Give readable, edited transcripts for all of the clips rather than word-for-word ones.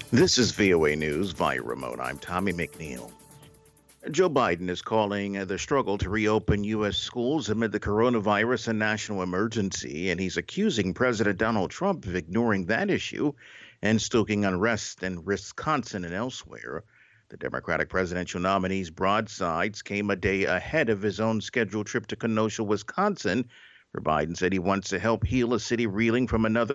This is VOA News via remote. I'm Tommy McNeil. Joe Biden is calling the struggle to reopen U.S. schools amid the coronavirus a national emergency, and he's accusing President Donald Trump of ignoring that issue and stoking unrest in Wisconsin and elsewhere. The Democratic presidential nominee's broadsides came a day ahead of his own scheduled trip to Kenosha, Wisconsin, where Biden said he wants to help heal a city reeling from another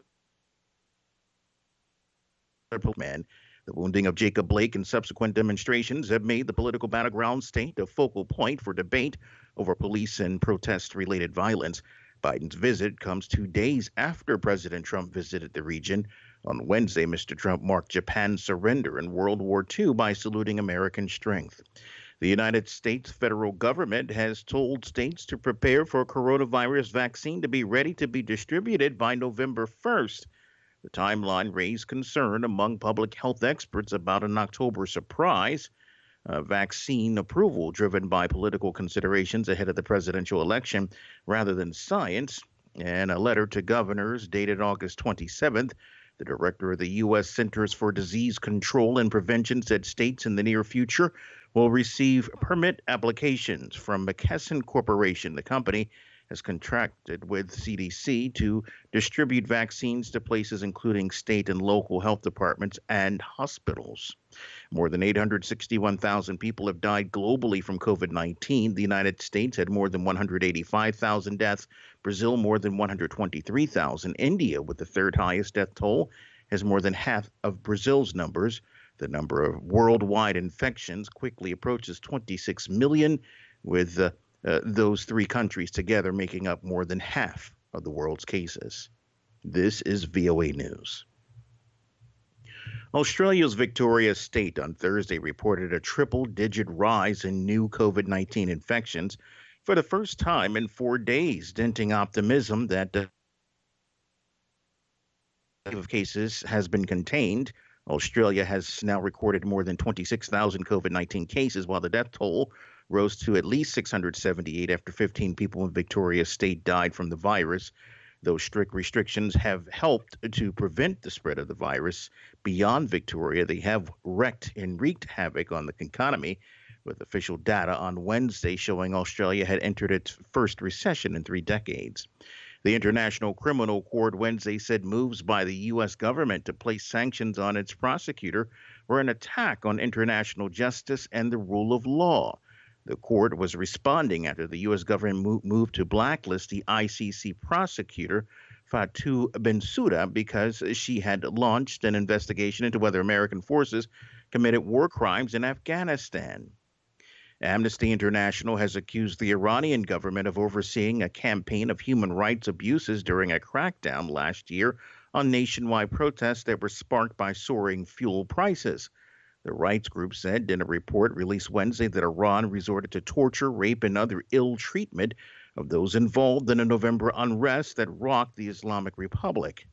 man. The wounding of Jacob Blake and subsequent demonstrations have made the political battleground state a focal point for debate over police and protest related violence. Biden's visit comes 2 days after President Trump visited the region. On Wednesday, Mr. Trump marked Japan's surrender in World War II by saluting American strength. The United States federal government has told states to prepare for a coronavirus vaccine to be ready to be distributed by November 1st. The timeline raised concern among public health experts about an October surprise vaccine approval driven by political considerations ahead of the presidential election rather than science. In a letter to governors dated August 27th, the director of the U.S. Centers for Disease Control and Prevention said states in the near future will receive permit applications from McKesson Corporation. The company has contracted with CDC to distribute vaccines to places including state and local health departments and hospitals. More than 861,000 people have died globally from COVID-19. The United States had more than 185,000 deaths, Brazil more than 123,000. India, with the third highest death toll, has more than half of Brazil's numbers. The number of worldwide infections quickly approaches 26 million, with those three countries together making up more than half of the world's cases. This is VOA News. Australia's Victoria State on Thursday reported a triple-digit rise in new COVID-19 infections for the first time in 4 days, denting optimism that the of cases has been contained. Australia has now recorded more than 26,000 COVID-19 cases, while the death toll rose to at least 678 after 15 people in Victoria State died from the virus. Those strict restrictions have helped to prevent the spread of the virus beyond Victoria. They have wreaked havoc on the economy, with official data on Wednesday showing Australia had entered its first recession in 3 decades. The International Criminal Court Wednesday said moves by the U.S. government to place sanctions on its prosecutor were an attack on international justice and the rule of law. The court was responding after the U.S. government moved to blacklist the ICC prosecutor, Fatou Bensouda, because she had launched an investigation into whether American forces committed war crimes in Afghanistan. Amnesty International has accused the Iranian government of overseeing a campaign of human rights abuses during a crackdown last year on nationwide protests that were sparked by soaring fuel prices. The rights group said in a report released Wednesday that Iran resorted to torture, rape, and other ill treatment of those involved in a November unrest that rocked the Islamic Republic.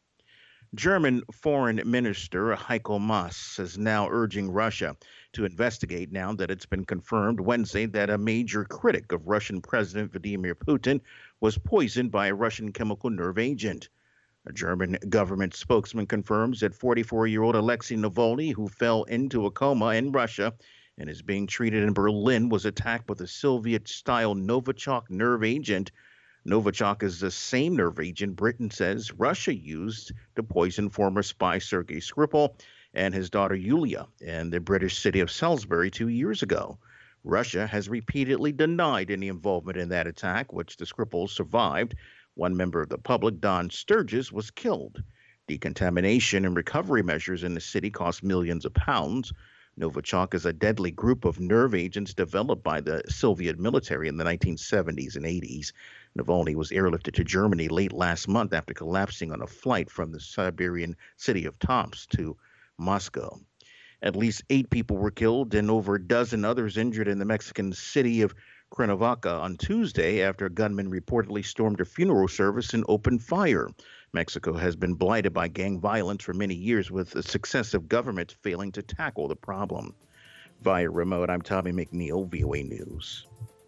German Foreign Minister Heiko Maas is now urging Russia to investigate now that it's been confirmed Wednesday that a major critic of Russian President Vladimir Putin was poisoned by a Russian chemical nerve agent. A German government spokesman confirms that 44-year-old Alexei Navalny, who fell into a coma in Russia and is being treated in Berlin, was attacked with a Soviet-style Novichok nerve agent. Novichok is the same nerve agent Britain says Russia used to poison former spy Sergei Skripal and his daughter Yulia in the British city of Salisbury 2 years ago. Russia has repeatedly denied any involvement in that attack, which the Skripals survived. One member of the public, Don Sturgis, was killed. Decontamination and recovery measures in the city cost millions of pounds. Novichok is a deadly group of nerve agents developed by the Soviet military in the 1970s and 80s. Navalny was airlifted to Germany late last month after collapsing on a flight from the Siberian city of Tomsk to Moscow. At least 8 people were killed and over a dozen others injured in the Mexican city of Cuernavaca on Tuesday after a gunman reportedly stormed a funeral service and opened fire. Mexico has been blighted by gang violence for many years, with the successive governments failing to tackle the problem. Via remote, I'm Tommy McNeil, VOA News.